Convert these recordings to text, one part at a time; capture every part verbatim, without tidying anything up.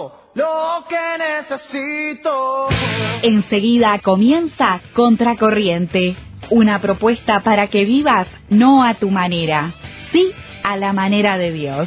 todo lo que necesito. Enseguida comienza Contracorriente, una propuesta para que vivas no a tu manera, sí a la manera de Dios.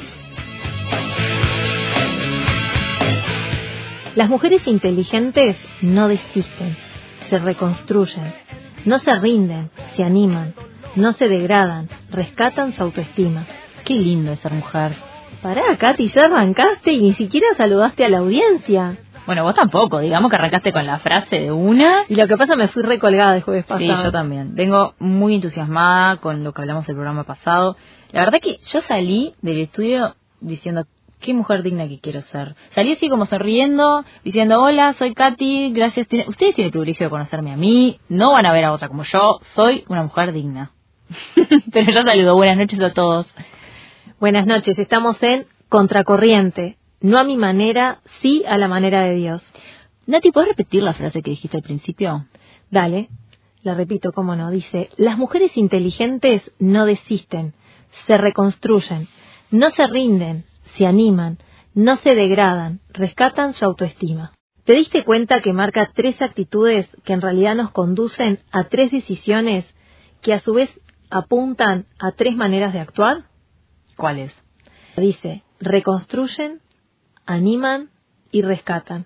Las mujeres inteligentes no desisten, se reconstruyen, no se rinden, se animan, no se degradan, rescatan su autoestima. Qué lindo es ser mujer. Pará, Katy, ya arrancaste y ni siquiera saludaste a la audiencia. Bueno, vos tampoco, digamos que arrancaste con la frase de una. Y lo que pasa, me fui recolgada el jueves pasado. Sí, yo también. Vengo muy entusiasmada con lo que hablamos el programa pasado. La verdad que yo salí del estudio diciendo, qué mujer digna que quiero ser. Salí así como sonriendo, diciendo, hola, soy Katy, gracias. Ustedes tienen el privilegio de conocerme a mí, no van a ver a otra como yo, soy una mujer digna. Pero yo saludo, buenas noches a todos. Buenas noches, estamos en Contracorriente. No a mi manera, sí a la manera de Dios. Nati, ¿puedes repetir la frase que dijiste al principio? Dale, la repito, cómo no. Dice, las mujeres inteligentes no desisten, se reconstruyen, no se rinden, se animan, no se degradan, rescatan su autoestima. ¿Te diste cuenta que marca tres actitudes que en realidad nos conducen a tres decisiones que a su vez apuntan a tres maneras de actuar? ¿Cuáles? Dice, reconstruyen, animan y rescatan.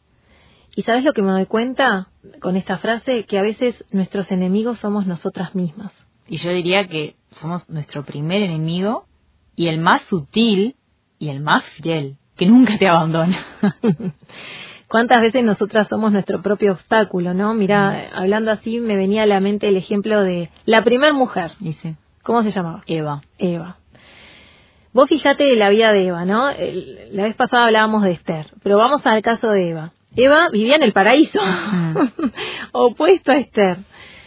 ¿Y sabes lo que me doy cuenta con esta frase? Que a veces nuestros enemigos somos nosotras mismas. Y yo diría que somos nuestro primer enemigo y el más sutil y el más fiel, que nunca te abandona. ¿Cuántas veces nosotras somos nuestro propio obstáculo, no? Mirá, mm. hablando así me venía a la mente el ejemplo de la primer mujer. ¿Y sí? ¿Cómo se llamaba? Eva. Eva. Vos fijate la vida de Eva, ¿no? El, la vez pasada hablábamos de Esther, pero vamos al caso de Eva. Eva vivía en el paraíso, mm. opuesto a Esther.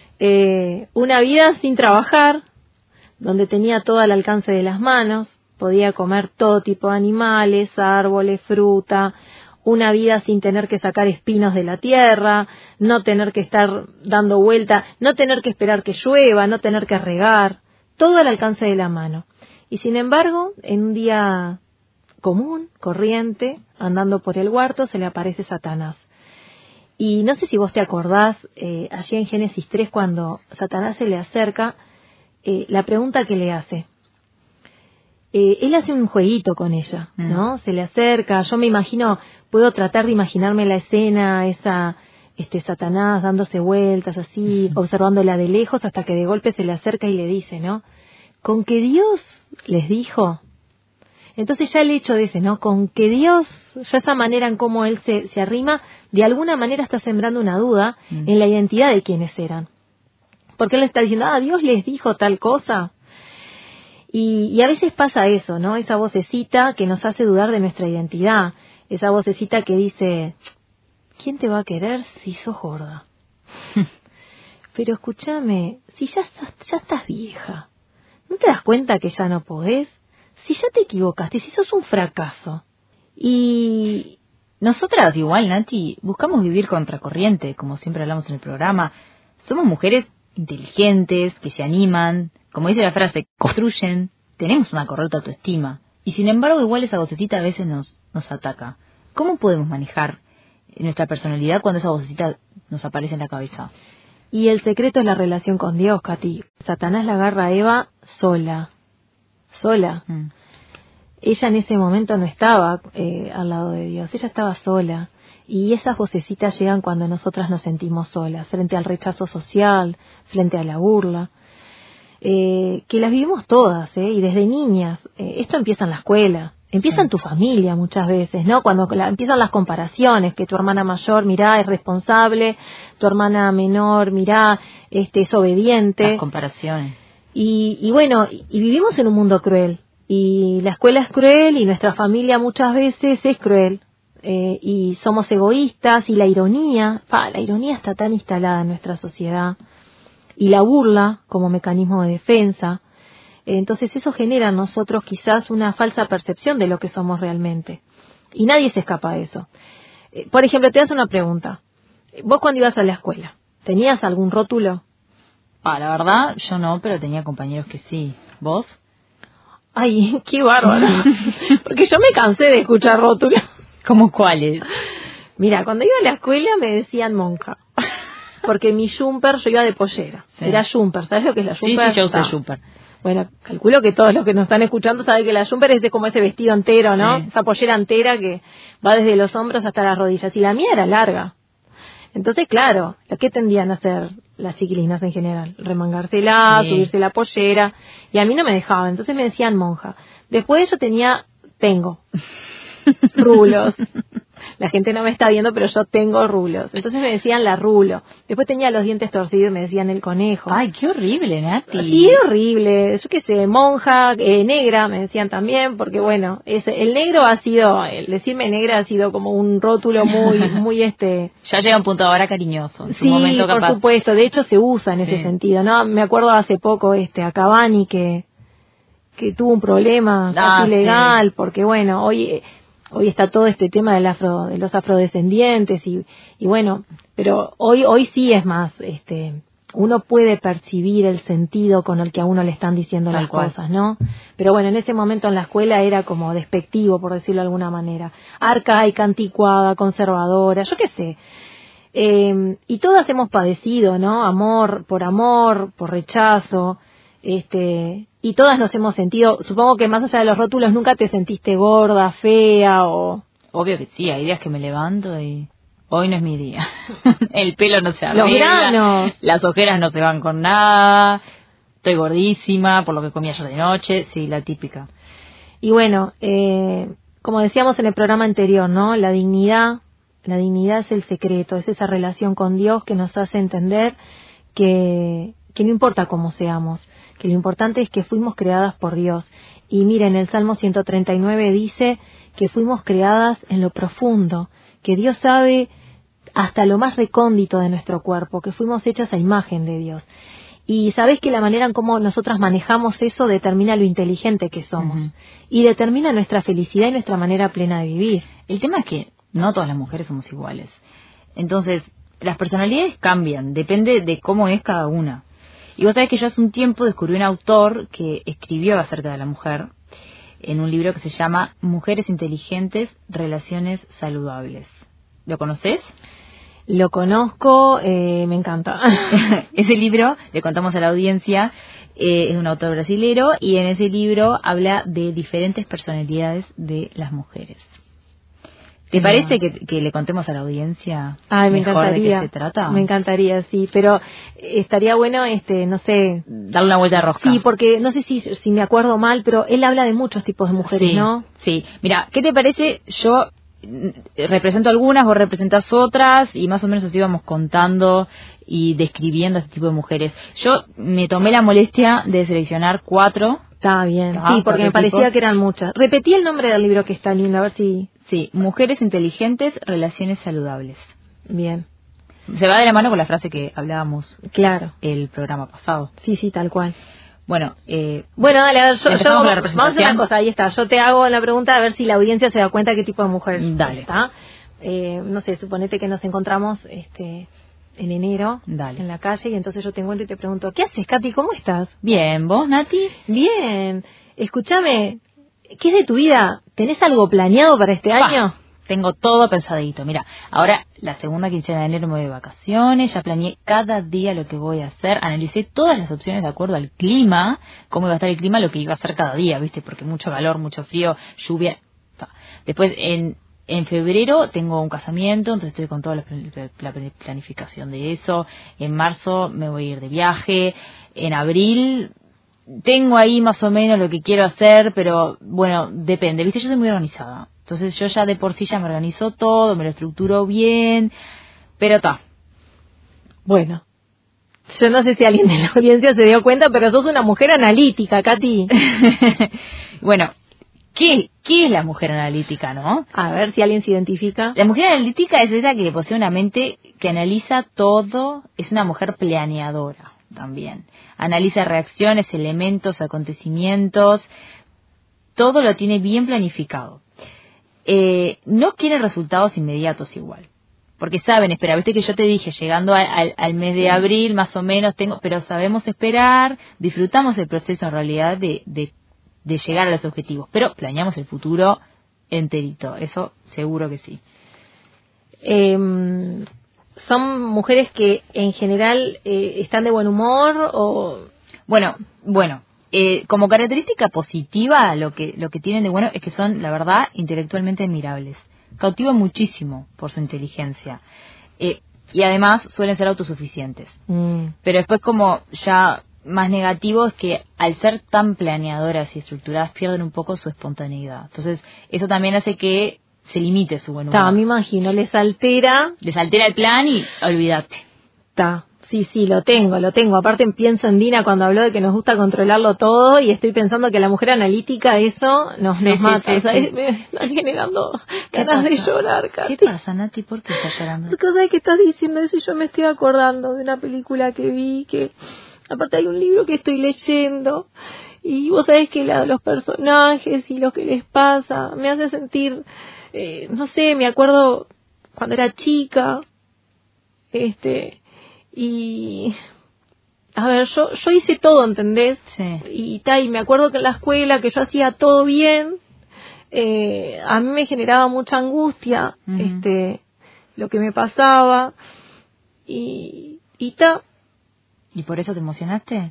Eh, una vida sin trabajar, donde tenía todo al alcance de las manos, podía comer todo tipo de animales, árboles, fruta, una vida sin tener que sacar espinos de la tierra, no tener que estar dando vuelta, no tener que esperar que llueva, no tener que regar, todo al alcance de la mano. Y sin embargo, en un día común, corriente, andando por el huerto, se le aparece Satanás. Y no sé si vos te acordás, eh, allí en Génesis tres, cuando Satanás se le acerca, eh, la pregunta que le hace. Eh, él hace un jueguito con ella, ¿no? Mm. Se le acerca, yo me imagino, puedo tratar de imaginarme la escena, esa este Satanás dándose vueltas así, mm. observándola de lejos, hasta que de golpe se le acerca y le dice, ¿no? Con que Dios les dijo. Entonces ya el hecho de ese, ¿no? Con que Dios, ya esa manera en cómo él se, se arrima, de alguna manera está sembrando una duda mm. en la identidad de quienes eran. Porque él está diciendo, ah, Dios les dijo tal cosa. Y, y a veces pasa eso, ¿no? Esa vocecita que nos hace dudar de nuestra identidad. Esa vocecita que dice, ¿quién te va a querer si sos gorda? Pero escúchame, si ya estás, ya estás vieja, ¿no te das cuenta que ya no podés? Si ya te equivocaste, si sos un fracaso. Y nosotras igual, Nati, buscamos vivir contracorriente, como siempre hablamos en el programa. Somos mujeres inteligentes, que se animan, como dice la frase, construyen, tenemos una correcta autoestima. Y sin embargo, igual esa vocecita a veces nos, nos ataca. ¿Cómo podemos manejar nuestra personalidad cuando esa vocecita nos aparece en la cabeza? Y el secreto es la relación con Dios, Katy. Satanás la agarra a Eva sola. Sola. Mm. Ella en ese momento no estaba eh, al lado de Dios, ella estaba sola. Y esas vocecitas llegan cuando nosotras nos sentimos solas, frente al rechazo social, frente a la burla. Eh, que las vivimos todas, ¿eh? Y desde niñas. Eh, esto empieza en la escuela, empieza sí. en tu familia muchas veces, ¿no? Cuando la, empiezan las comparaciones, que tu hermana mayor, mirá, es responsable, tu hermana menor, mirá, este, es obediente. Las comparaciones. Y, y bueno, y vivimos en un mundo cruel. Y la escuela es cruel y nuestra familia muchas veces es cruel. Eh, y somos egoístas y la ironía, pa, la ironía está tan instalada en nuestra sociedad. Y la burla como mecanismo de defensa. Entonces eso genera en nosotros quizás una falsa percepción de lo que somos realmente. Y nadie se escapa de eso. Por ejemplo, te hago una pregunta. Vos cuando ibas a la escuela, ¿tenías algún rótulo? Ah, la verdad, yo no, pero tenía compañeros que sí. ¿Vos? Ay, qué bárbaro. Porque yo me cansé de escuchar rótulos. ¿Cómo cuáles? Mira, cuando iba a la escuela me decían monja. Porque mi jumper, yo iba de pollera. Sí. Era jumper, ¿sabes lo que es la jumper? Sí, sí, yo usé jumper. Bueno, calculo que todos los que nos están escuchando saben que la jumper es de como ese vestido entero, ¿no? Sí. Esa pollera entera que va desde los hombros hasta las rodillas. Y la mía era larga. Entonces, claro, ¿qué tendían a hacer las chiquilinas en general? Remangársela, sí. subirse la pollera. Y a mí no me dejaban, entonces me decían monja. Después yo tenía, tengo, rulos. La gente no me está viendo, pero yo tengo rulos. Entonces me decían la rulo. Después tenía los dientes torcidos y me decían el conejo. Ay, qué horrible, Nati. Sí, horrible. Yo qué sé, monja, eh, negra, me decían también, porque bueno, ese, el negro ha sido, el decirme negra ha sido como un rótulo muy, muy este... Ya llega un punto ahora cariñoso. En sí, momento por capaz. supuesto. De hecho se usa en ese sí. sentido, ¿no? Me acuerdo hace poco este a Cavani que, que tuvo un problema ah, casi legal, sí. porque bueno, hoy... Hoy está todo este tema del afro, de los afrodescendientes y, y bueno, pero hoy hoy sí es más, este, uno puede percibir el sentido con el que a uno le están diciendo Tal las cual. Cosas, ¿no? Pero bueno, en ese momento en la escuela era como despectivo, por decirlo de alguna manera, arcaica, anticuada, conservadora, yo qué sé. Eh, y todas hemos padecido, ¿no? Amor por amor, por rechazo, este... Y todas nos hemos sentido, supongo que más allá de los rótulos, nunca te sentiste gorda, fea o... Obvio que sí, hay días que me levanto y hoy no es mi día. El pelo no se arregla, los granos, las ojeras no se van con nada, estoy gordísima por lo que comí ayer de noche, sí, la típica. Y bueno, eh, como decíamos en el programa anterior, ¿no? La dignidad, la dignidad es el secreto, es esa relación con Dios que nos hace entender que... que no importa cómo seamos, que lo importante es que fuimos creadas por Dios. Y miren, el Salmo ciento treinta y nueve dice que fuimos creadas en lo profundo, que Dios sabe hasta lo más recóndito de nuestro cuerpo, que fuimos hechas a imagen de Dios. Y sabés que la manera en cómo nosotras manejamos eso determina lo inteligente que somos. Uh-huh. Y determina nuestra felicidad y nuestra manera plena de vivir. El tema es que no todas las mujeres somos iguales. Entonces, las personalidades cambian, depende de cómo es cada una. Y vos sabés que yo hace un tiempo descubrí un autor que escribió acerca de la mujer en un libro que se llama Mujeres Inteligentes, Relaciones Saludables. ¿Lo conocés? Lo conozco, eh, me encanta. Ese libro, le contamos a la audiencia, eh, es un autor brasilero y en ese libro habla de diferentes personalidades de las mujeres. ¿Te parece que, que le contemos a la audiencia Ay, me mejor encantaría, de qué se trata? Me encantaría, sí, pero estaría bueno, este, no sé... darle una vuelta de rosca. Sí, porque no sé si, si me acuerdo mal, pero él habla de muchos tipos de mujeres, sí, ¿no? Sí, mira, ¿qué te parece? Yo represento algunas, vos representás otras, y más o menos os íbamos contando y describiendo este tipo de mujeres. Yo me tomé la molestia de seleccionar cuatro. Está bien, ah, sí, porque me parecía tipos. Que eran muchas. Repetí el nombre del libro que está lindo, a ver si... Sí, Mujeres Inteligentes, Relaciones Saludables. Bien. Se va de la mano con la frase que hablábamos. Claro. El programa pasado. Sí, sí, tal cual. Bueno, eh, bueno, dale, a ver, yo, yo la vamos a hacer una cosa, ahí está. Yo te hago la pregunta a ver si la audiencia se da cuenta qué tipo de mujer dale. Está. Eh, no sé, suponete que nos encontramos este en enero dale. En la calle y entonces yo te encuentro y te pregunto, ¿qué haces, Katy? ¿Cómo estás? Bien, ¿vos, Nati? Bien. Escúchame, ¿qué es de tu vida? ¿Tenés algo planeado para este bah, año? Tengo todo pensadito. Mira, ahora la segunda quincena de enero me voy de vacaciones, ya planeé cada día lo que voy a hacer, analicé todas las opciones de acuerdo al clima, cómo iba a estar el clima, lo que iba a hacer cada día, ¿viste? Porque mucho calor, mucho frío, lluvia. Después, en, en febrero tengo un casamiento, entonces estoy con toda la, la planificación de eso. En marzo me voy a ir de viaje. En abril... tengo ahí más o menos lo que quiero hacer, pero bueno, depende, ¿viste? Yo soy muy organizada. Entonces yo ya de por sí ya me organizo todo, me lo estructuro bien, pero está. Bueno, yo no sé si alguien de la audiencia se dio cuenta, pero sos una mujer analítica, Katy. Bueno, ¿qué, ¿qué es la mujer analítica, no? A ver si alguien se identifica. La mujer analítica es esa que posee una mente que analiza todo, es una mujer planeadora también. Analiza reacciones, elementos, acontecimientos, todo lo tiene bien planificado. Eh, no quiere resultados inmediatos igual, porque saben, espera, viste que yo te dije, llegando a, a, al mes de abril más o menos, tengo, pero sabemos esperar, disfrutamos el proceso en realidad de, de, de llegar a los objetivos, pero planeamos el futuro enterito, eso seguro que sí. Eh, ¿Son mujeres que en general eh, están de buen humor o...? Bueno, bueno, eh, como característica positiva, lo que lo que tienen de bueno es que son, la verdad, intelectualmente admirables. Cautivan muchísimo por su inteligencia. Eh, y además suelen ser autosuficientes. Mm. Pero después, como ya más negativo, es que al ser tan planeadoras y estructuradas pierden un poco su espontaneidad. Entonces, eso también hace que se limite su buen humor. Ta, me imagino, les altera. Les altera el plan y olvídate. Ta, sí, sí, lo tengo, lo tengo. Aparte pienso en Dina cuando habló de que nos gusta controlarlo todo y estoy pensando que la mujer analítica eso nos, Sí, nos sí, mata. sí, O sea, sí. es- me está generando ¿Qué ganas de pasa? llorar, Katy. ¿Qué pasa, Nati? ¿Por qué estás llorando? Porque sabes que estás diciendo eso y yo me estoy acordando de una película que vi, que aparte hay un libro que estoy leyendo y vos sabés que la, los personajes y lo que les pasa me hace sentir, eh, no sé, me acuerdo cuando era chica, este, y a ver, yo yo hice todo, ¿entendés? Sí. Y tal, y me acuerdo que en la escuela que yo hacía todo bien, eh, a mí me generaba mucha angustia, Ujú. este, lo que me pasaba, y, y ta, ¿Y por eso te emocionaste?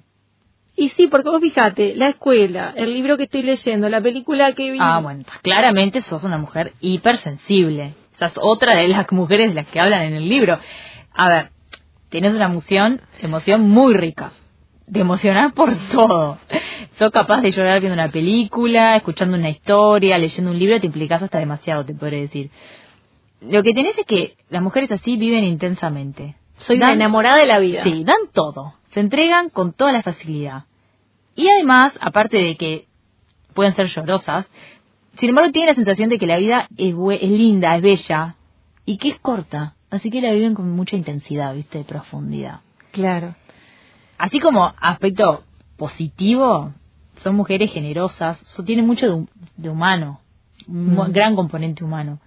y sí, porque vos fíjate, la escuela, el libro que estoy leyendo, la película que vi, Ah, bueno, claramente sos una mujer hipersensible. Esa es otra de las mujeres de las que hablan en el libro. A ver, tenés una emoción, emoción muy rica. Te emocionás por todo. Sos capaz de llorar viendo una película, escuchando una historia, leyendo un libro, te implicás hasta demasiado, te podré decir. Lo que tenés es que las mujeres así viven intensamente. soy una Dan- enamorada de la vida. Sí, dan todo. Se entregan con toda la facilidad. Y además, aparte de que pueden ser llorosas, sin embargo tienen la sensación de que la vida es, bue- es linda, es bella y que es corta. Así que la viven con mucha intensidad, ¿viste? De profundidad. Claro. Así como aspecto positivo, son mujeres generosas, so- tienen mucho de, hum- de humano, un Mm. gran componente humano.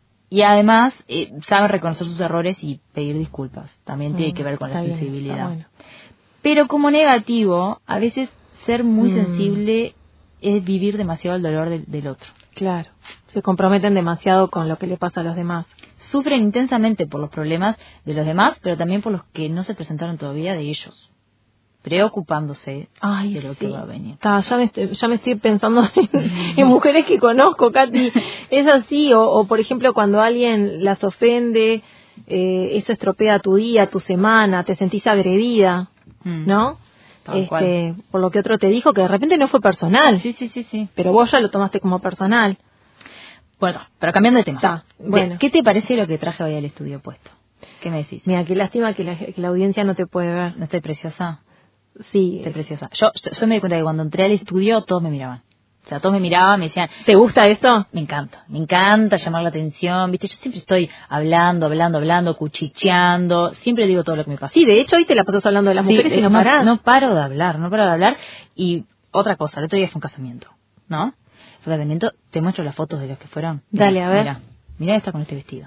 Y además eh, saben reconocer sus errores y pedir disculpas. También tiene Mm, que ver con la está bien, sensibilidad. está bueno. Pero como negativo, a veces ser muy Mm. sensible es vivir demasiado el dolor del, del otro. Claro. Se comprometen demasiado con lo que le pasa a los demás. Sufren intensamente por los problemas de los demás, pero también por los que no se presentaron todavía de ellos, preocupándose Ay, de lo sí. que va a venir. Ta, ya, me estoy, ya me estoy pensando en, en mujeres que conozco, Katy. Es así, o, o por ejemplo cuando alguien las ofende, eh, eso estropea tu día, tu semana, te sentís agredida, Mm. ¿no? Tal cual. Este, por lo que otro te dijo, que de repente no fue personal, Sí, sí, sí, sí. pero vos ya lo tomaste como personal. Bueno, pero cambiando de tema. Está, bueno. De- ¿Qué te parece lo que traje hoy al estudio puesto? ¿Qué me decís? Mira, qué lástima que la, que la audiencia no te puede ver. ¿No estoy preciosa? Sí. Estoy preciosa. Yo, yo me di cuenta que cuando entré al estudio todos me miraban. O sea, todos me miraban, me decían, ¿Te gusta eso? me encanta, me encanta llamar la atención, ¿viste? Yo siempre estoy hablando, hablando, hablando, cuchicheando, siempre digo todo lo que me pasa. Sí, de hecho hoy te la pasas hablando de las Sí, mujeres y eh, no parás. no paro de hablar, no paro de hablar. Y otra cosa, el otro día fue un casamiento, ¿no? Fue un casamiento, te muestro las fotos de los que fueron. Dale, a ver. Mira, mira esta con este vestido.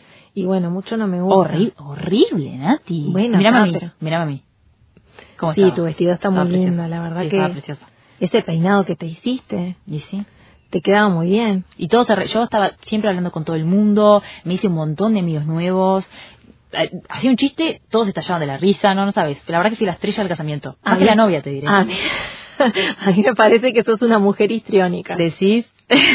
Y bueno, mucho no me gusta. Horrible, horrible, Nati. Bueno, Mírame ah, a mí, pero- mírame a mí. ¿Cómo Sí, estaba? tu vestido está muy Estaba precioso. lindo, la verdad Sí, que- estaba precioso. Ese peinado que te hiciste, ¿Y sí? te quedaba muy bien. Y todo se re- yo estaba siempre hablando con todo el mundo, me hice un montón de amigos nuevos, eh, hacía un chiste, todos estallaban de la risa, no, no sabes. La verdad que fui la estrella del casamiento. Más Ah, que la bien. novia, te diré. Ah, a mí me parece que sos una mujer histriónica. ¿Decís?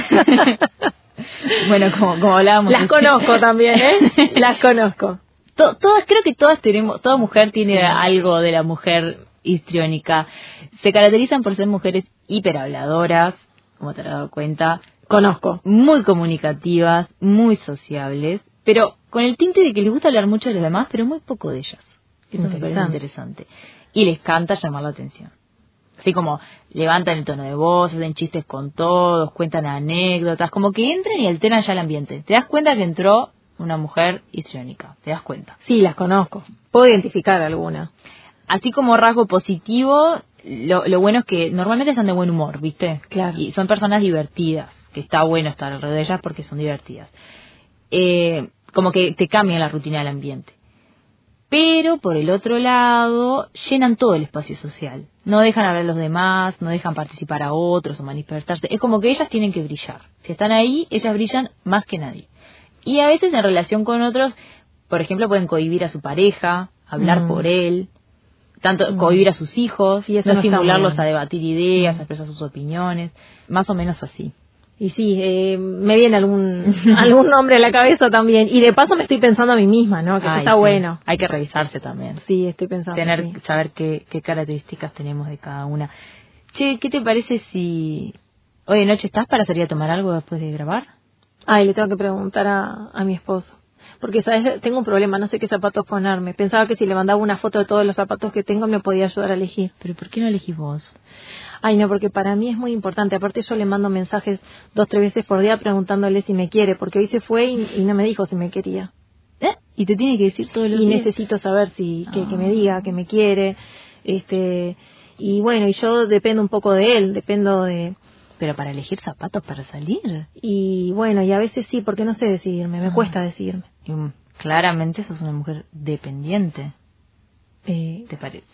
Bueno, como, como hablábamos. Las conozco también, ¿eh? Las conozco. To- todas, creo que todas tenemos, toda mujer tiene algo de la mujer histriónica. Se caracterizan por ser mujeres hiperhabladoras, como te has dado cuenta, Conozco. muy comunicativas, muy sociables, pero con el tinte de que les gusta hablar mucho de los demás, pero muy poco de ellas. Eso me parece Interesante. interesante. Y les canta llamar la atención. Así como levantan el tono de voz, hacen chistes con todos, cuentan anécdotas, como que entran y alteran ya el ambiente. Te das cuenta que entró una mujer histriónica, te das cuenta. Sí, las conozco. Puedo identificar alguna. Así como rasgo positivo, lo, lo bueno es que normalmente están de buen humor, ¿viste? Claro. Y son personas divertidas, que está bueno estar alrededor de ellas porque son divertidas. Eh, como que te cambian la rutina del ambiente. Pero, por el otro lado, llenan todo el espacio social. No dejan hablar a los demás, no dejan participar a otros o manifestarse. Es como que ellas tienen que brillar. Si están ahí, ellas brillan más que nadie. Y a veces en relación con otros, por ejemplo, pueden cohibir a su pareja, hablar mm. por él, tanto mm. cohibir a sus hijos, sí, no, no estimularlos a debatir ideas, mm. a expresar sus opiniones, más o menos así. Y sí, eh, me viene algún algún nombre a la cabeza también. Y de paso me estoy pensando a mí misma, ¿no? Que Ay, eso está sí. bueno. Hay que revisarse también. Sí, estoy pensando. Tener, sí. saber qué, qué características tenemos de cada una. Che, ¿qué te parece si hoy de noche estás para salir a tomar algo después de grabar? Ay, le tengo que preguntar a, a mi esposo. Porque, ¿sabes? Tengo un problema, no sé qué zapatos ponerme. Pensaba que si le mandaba una foto de todos los zapatos que tengo me podía ayudar a elegir. ¿Pero por qué no elegís vos? Ay, no, porque para mí es muy importante. Aparte yo le mando mensajes dos, tres veces por día preguntándole si me quiere, porque hoy se fue y, y no me dijo si me quería. ¿Eh? ¿Y te tiene que decir todo lo que... Y necesito saber si que, oh. que me diga, que me quiere. este Y bueno, y yo dependo un poco de él, dependo de... ¿Pero para elegir zapatos para salir? Y bueno, y a veces sí, porque no sé decidirme, me ah. cuesta decidirme. Y, um, claramente sos una mujer dependiente. Eh... ¿Te parece?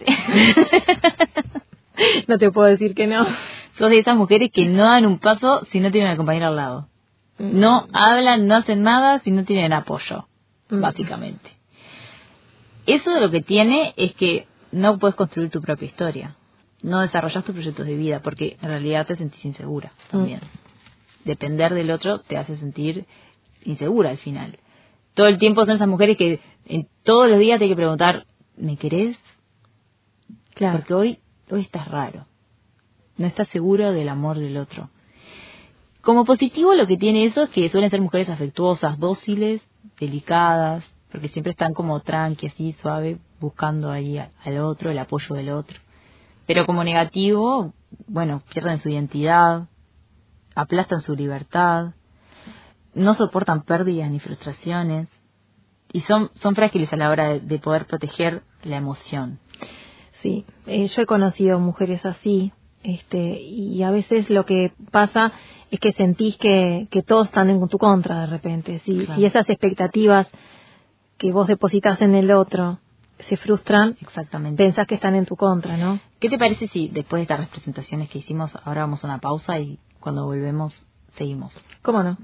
No te puedo decir que no. Sos de esas mujeres que no dan un paso si no tienen al compañero al lado. Mm. No hablan, no hacen nada si no tienen apoyo, mm. básicamente. Eso de lo que tiene es que no puedes construir tu propia historia. No desarrollas tus proyectos de vida porque en realidad te sentís insegura también. Mm. Depender del otro te hace sentir insegura al final. Todo el tiempo son esas mujeres que en, todos los días te hay que preguntar, ¿me querés? Claro. Porque hoy... Hoy estás raro. No estás seguro del amor del otro. Como positivo lo que tiene eso es que suelen ser mujeres afectuosas, dóciles, delicadas, porque siempre están como tranqui, así, suave, buscando ahí al otro, el apoyo del otro. Pero como negativo, bueno, pierden su identidad, aplastan su libertad, no soportan pérdidas ni frustraciones, y son, son frágiles a la hora de, de poder proteger la emoción. Sí, eh, yo he conocido mujeres así, este, y a veces lo que pasa es que sentís que, que todos están en tu contra de repente. Si, claro. si esas expectativas que vos depositas en el otro se frustran, exactamente, pensás que están en tu contra, ¿no? ¿Qué te parece si después de estas representaciones que hicimos, ahora vamos a una pausa y cuando volvemos seguimos? ¿Cómo no?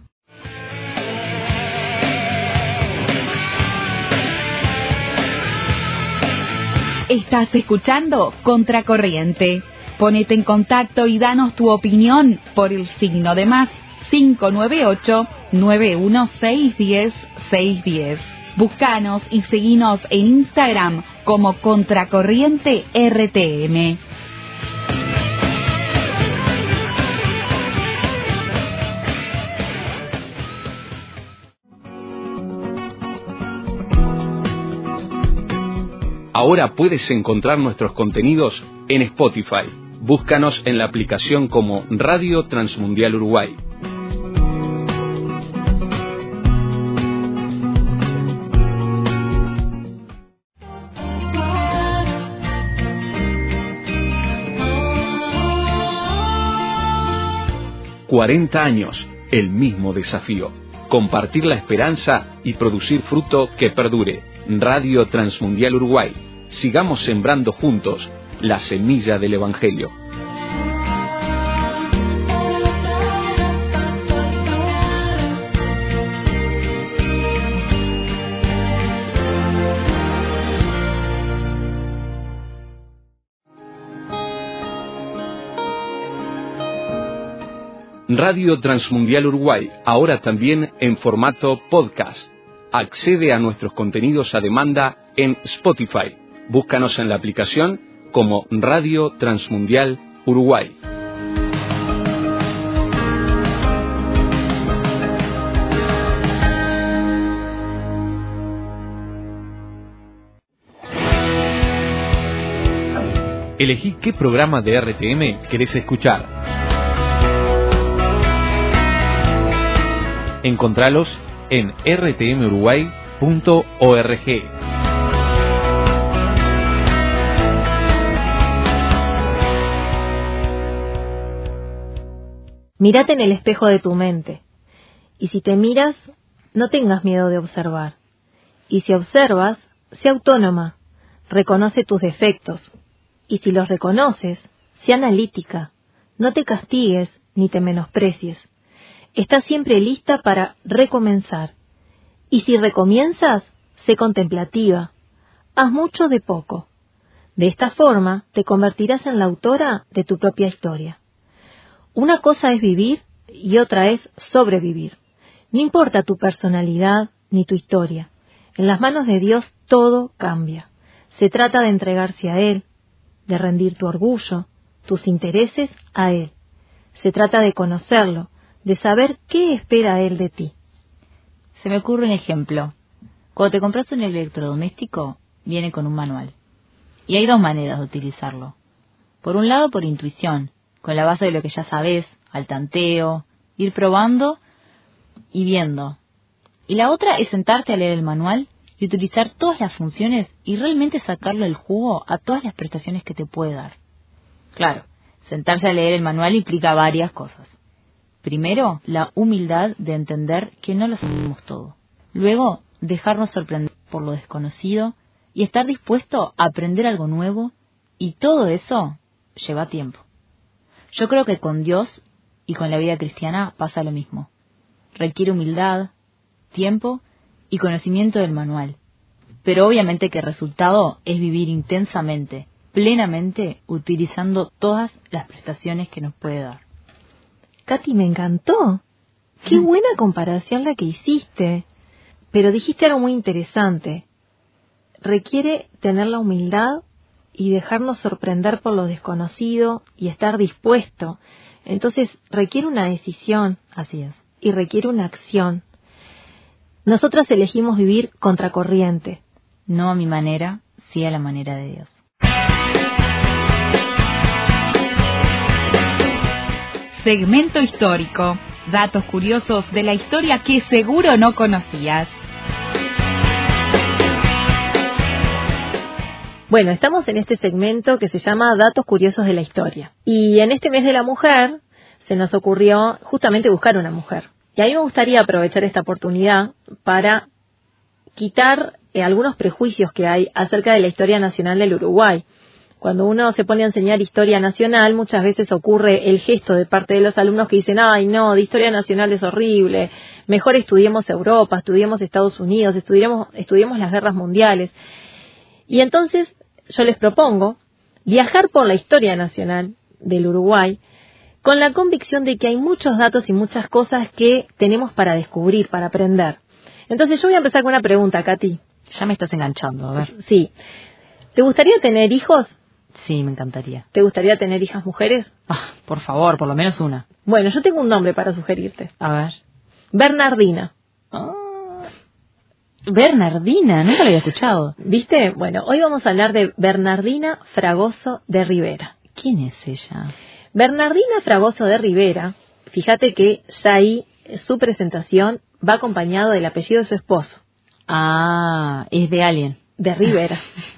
Estás escuchando Contracorriente. Ponete en contacto y danos tu opinión por el signo de más cinco nueve ocho, nueve uno seis, diez, seis diez. Búscanos y seguinos en Instagram como Contracorriente R T M. Ahora puedes encontrar nuestros contenidos en Spotify. Búscanos en la aplicación como Radio Transmundial Uruguay. cuarenta años, el mismo desafío. Compartir la esperanza y producir fruto que perdure. Radio Transmundial Uruguay. Sigamos sembrando juntos la semilla del Evangelio. Radio Transmundial Uruguay, ahora también en formato podcast. Accede a nuestros contenidos a demanda en Spotify. Búscanos en la aplicación como Radio Transmundial Uruguay. Elegí qué programa de R T M querés escuchar. Encontralos en r t m uruguay punto org. Mírate en el espejo de tu mente. Y si te miras, no tengas miedo de observar. Y si observas, sé autónoma, reconoce tus defectos, y si los reconoces, sé analítica, no te castigues ni te menosprecies. Estás siempre lista para recomenzar, y si recomienzas, sé contemplativa, haz mucho de poco. De esta forma te convertirás en la autora de tu propia historia. Una cosa es vivir y otra es sobrevivir. No importa tu personalidad ni tu historia. En las manos de Dios todo cambia. Se trata de entregarse a Él, de rendir tu orgullo, tus intereses a Él. Se trata de conocerlo, de saber qué espera Él de ti. Se me ocurre un ejemplo. Cuando te compras un electrodoméstico, viene con un manual. Y hay dos maneras de utilizarlo. Por un lado, por intuición, con la base de lo que ya sabes, al tanteo, ir probando y viendo. Y la otra es sentarte a leer el manual y utilizar todas las funciones y realmente sacarle el jugo a todas las prestaciones que te puede dar. Claro, sentarse a leer el manual implica varias cosas. Primero, la humildad de entender que no lo sabemos todo. Luego, dejarnos sorprender por lo desconocido y estar dispuesto a aprender algo nuevo, y todo eso lleva tiempo. Yo creo que con Dios y con la vida cristiana pasa lo mismo. Requiere humildad, tiempo y conocimiento del manual. Pero obviamente que el resultado es vivir intensamente, plenamente, utilizando todas las prestaciones que nos puede dar. Katy, me encantó. Qué buena comparación la que hiciste. Pero dijiste algo muy interesante. Requiere tener la humildad y dejarnos sorprender por lo desconocido y estar dispuesto. Entonces requiere una decisión. Así es. Y requiere una acción. Nosotras elegimos vivir contracorriente. No a mi manera, sí a la manera de Dios. Segmento histórico. Datos curiosos de la historia que seguro no conocías. Bueno, estamos en este segmento que se llama Datos curiosos de la historia. Y en este mes de la mujer se nos ocurrió justamente buscar una mujer. Y a mí me gustaría aprovechar esta oportunidad para quitar eh, algunos prejuicios que hay acerca de la historia nacional del Uruguay. Cuando uno se pone a enseñar historia nacional, muchas veces ocurre el gesto de parte de los alumnos que dicen, ay no, de historia nacional es horrible, mejor estudiemos Europa, estudiemos Estados Unidos, estudiemos, estudiemos las guerras mundiales. Y entonces yo les propongo viajar por la historia nacional del Uruguay con la convicción de que hay muchos datos y muchas cosas que tenemos para descubrir, para aprender. Entonces yo voy a empezar con una pregunta, Katy. Ya me estás enganchando, a ver. Sí. ¿Te gustaría tener hijos? Sí, me encantaría. ¿Te gustaría tener hijas mujeres? Ah, por favor, por lo menos una. Bueno, yo tengo un nombre para sugerirte. A ver. Bernardina. Oh. Bernardina, nunca lo había escuchado. ¿Viste? Bueno, hoy vamos a hablar de Bernardina Fragoso de Rivera. ¿Quién es ella? Bernardina Fragoso de Rivera, fíjate que ya ahí su presentación va acompañado del apellido de su esposo. Ah, es de alguien. De Rivera.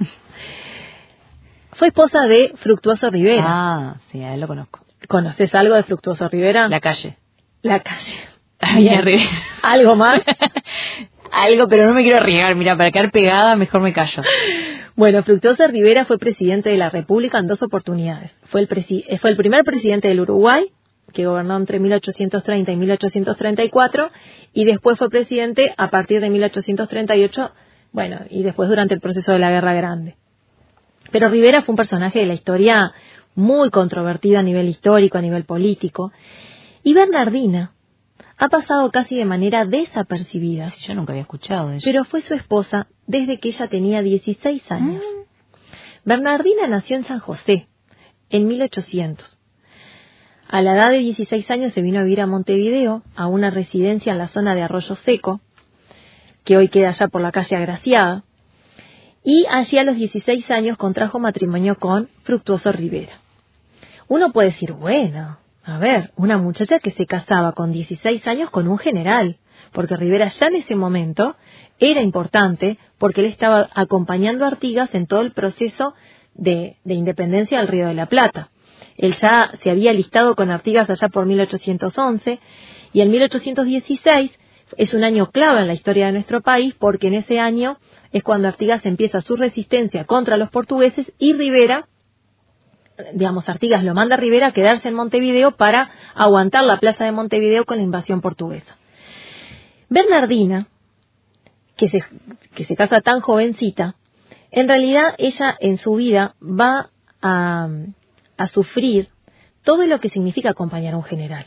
Fue esposa de Fructuoso Rivera. Ah, sí, a él lo conozco. ¿Conoces algo de Fructuoso Rivera? La calle. La calle. Bien. Rivera. ¿Algo más? Algo, pero no me quiero arriesgar. Mira, para quedar pegada, mejor me callo. Bueno, Fructuoso Rivera fue presidente de la República en dos oportunidades. Fue el, presi- fue el primer presidente del Uruguay, que gobernó entre mil ochocientos treinta y mil ochocientos treinta y cuatro, y después fue presidente a partir de mil ochocientos treinta y ocho, bueno, y después durante el proceso de la Guerra Grande. Pero Rivera fue un personaje de la historia muy controvertido a nivel histórico, a nivel político. Y Bernardina ha pasado casi de manera desapercibida. Sí, yo nunca había escuchado de ella. Pero fue su esposa desde que ella tenía dieciséis años. Mm. Bernardina nació en San José, en mil ochocientos. A la edad de dieciséis años se vino a vivir a Montevideo, a una residencia en la zona de Arroyo Seco, que hoy queda allá por la calle Agraciada. Y allí a los dieciséis años contrajo matrimonio con Fructuoso Rivera. Uno puede decir, bueno, a ver, una muchacha que se casaba con dieciséis años con un general, porque Rivera ya en ese momento era importante porque él estaba acompañando a Artigas en todo el proceso de, de independencia del Río de la Plata. Él ya se había alistado con Artigas allá por mil ochocientos once y en mil ochocientos dieciséis es un año clave en la historia de nuestro país porque en ese año es cuando Artigas empieza su resistencia contra los portugueses y Rivera, digamos, Artigas lo manda a Rivera a quedarse en Montevideo para aguantar la plaza de Montevideo con la invasión portuguesa. Bernardina, que se, que se casa tan jovencita, en realidad ella en su vida va a, a sufrir todo lo que significa acompañar a un general.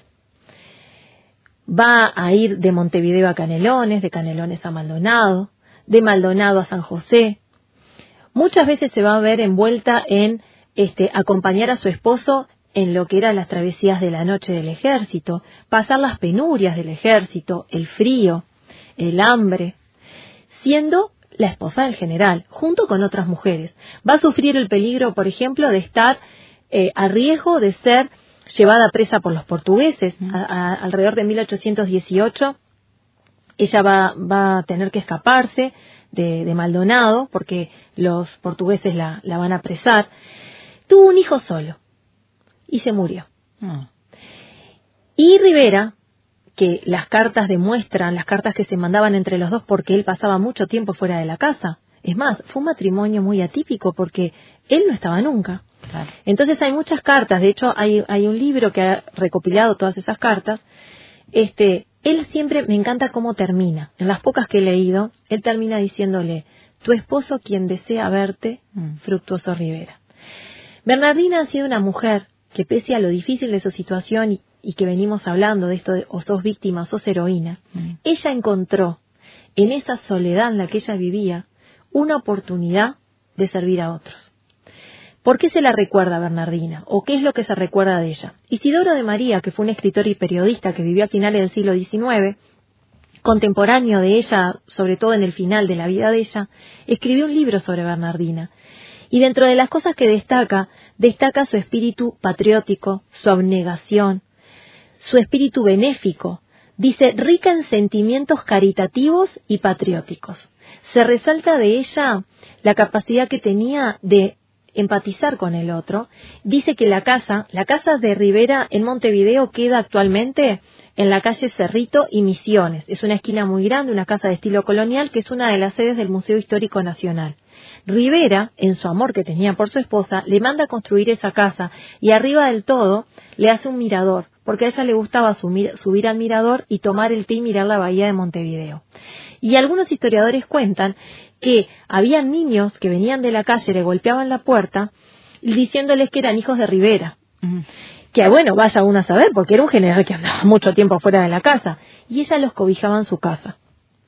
Va a ir de Montevideo a Canelones, de Canelones a Maldonado, de Maldonado a San José. Muchas veces se va a ver envuelta en este, acompañar a su esposo en lo que eran las travesías de la noche del ejército, pasar las penurias del ejército, el frío, el hambre, siendo la esposa del general, junto con otras mujeres. Va a sufrir el peligro, por ejemplo, de estar eh, a riesgo de ser llevada presa por los portugueses. A, a, alrededor de mil ochocientos dieciocho, ella va, va a tener que escaparse de, de Maldonado, porque los portugueses la, la van a apresar. Tuvo un hijo solo, y se murió. Oh. Y Rivera, que las cartas demuestran, las cartas que se mandaban entre los dos, porque él pasaba mucho tiempo fuera de la casa. Es más, fue un matrimonio muy atípico, porque él no estaba nunca. Claro. Entonces hay muchas cartas, de hecho hay, hay un libro que ha recopilado todas esas cartas. Este, él siempre, me encanta cómo termina. En las pocas que he leído, él termina diciéndole: tu esposo quien desea verte, mm. Fructuoso Rivera. Bernardina ha sido una mujer que, pese a lo difícil de su situación y, y que venimos hablando de esto de o sos víctima o sos heroína, mm. ella encontró en esa soledad en la que ella vivía una oportunidad de servir a otros. ¿Por qué se la recuerda a Bernardina? ¿O qué es lo que se recuerda de ella? Isidoro de María, que fue un escritor y periodista que vivió a finales del siglo diecinueve, contemporáneo de ella, sobre todo en el final de la vida de ella, escribió un libro sobre Bernardina. Y dentro de las cosas que destaca, destaca su espíritu patriótico, su abnegación, su espíritu benéfico. Dice, rica en sentimientos caritativos y patrióticos. Se resalta de ella la capacidad que tenía de empatizar con el otro. Dice que la casa, la casa de Rivera en Montevideo queda actualmente en la calle Cerrito y Misiones. Es una esquina muy grande, una casa de estilo colonial que es una de las sedes del Museo Histórico Nacional. Rivera, en su amor que tenía por su esposa, le manda a construir esa casa y arriba del todo le hace un mirador, porque a ella le gustaba subir, subir al mirador y tomar el té y mirar la bahía de Montevideo. Y algunos historiadores cuentan que había niños que venían de la calle, le golpeaban la puerta diciéndoles que eran hijos de Rivera. Uh-huh. Que bueno, vaya uno a saber, porque era un general que andaba mucho tiempo fuera de la casa. Y ella los cobijaba en su casa.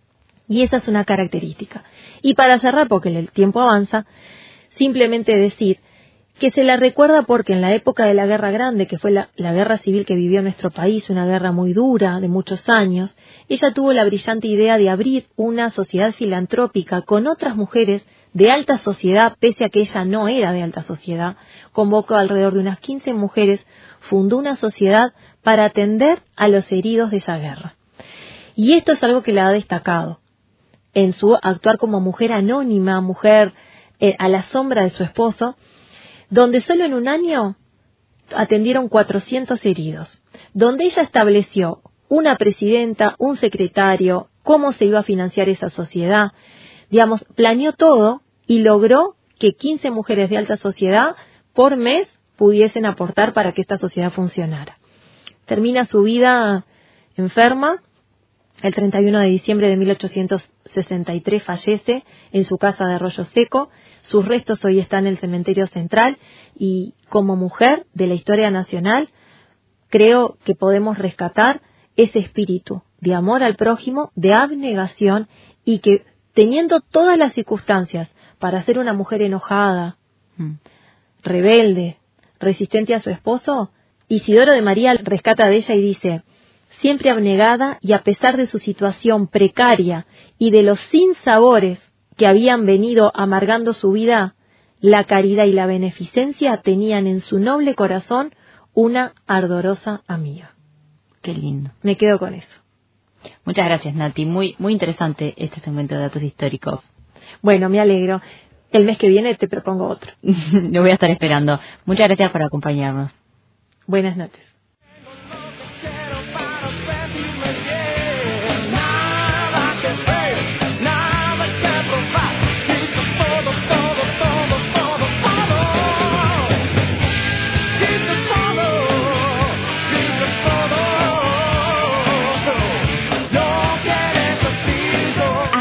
Y esa es una característica. Y para cerrar, porque el tiempo avanza, simplemente decir que se la recuerda porque en la época de la Guerra Grande, que fue la, la guerra civil que vivió nuestro país, una guerra muy dura, de muchos años, ella tuvo la brillante idea de abrir una sociedad filantrópica con otras mujeres de alta sociedad, pese a que ella no era de alta sociedad. Convocó alrededor de unas quince mujeres, fundó una sociedad para atender a los heridos de esa guerra. Y esto es algo que la ha destacado en su actuar como mujer anónima, mujer eh, a la sombra de su esposo, donde solo en un año atendieron cuatrocientos heridos, donde ella estableció una presidenta, un secretario, cómo se iba a financiar esa sociedad, digamos, planeó todo y logró que quince mujeres de alta sociedad por mes pudiesen aportar para que esta sociedad funcionara. Termina su vida enferma, el treinta y uno de diciembre de mil ochocientos sesenta y tres fallece en su casa de Arroyo Seco. Sus restos hoy están en el cementerio central y como mujer de la historia nacional creo que podemos rescatar ese espíritu de amor al prójimo, de abnegación y que teniendo todas las circunstancias para ser una mujer enojada, mm. rebelde, resistente a su esposo, Isidoro de María rescata de ella y dice: siempre abnegada y a pesar de su situación precaria y de los sinsabores que habían venido amargando su vida, la caridad y la beneficencia tenían en su noble corazón una ardorosa amiga. Qué lindo. Me quedo con eso. Muchas gracias, Nati. Muy, muy interesante este segmento de datos históricos. Bueno, me alegro. El mes que viene te propongo otro. Lo voy a estar esperando. Muchas gracias por acompañarnos. Buenas noches. Now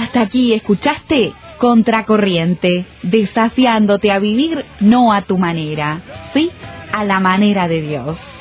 Hasta aquí escuchaste Contracorriente, desafiándote a vivir no a tu manera, sí, a la manera de Dios.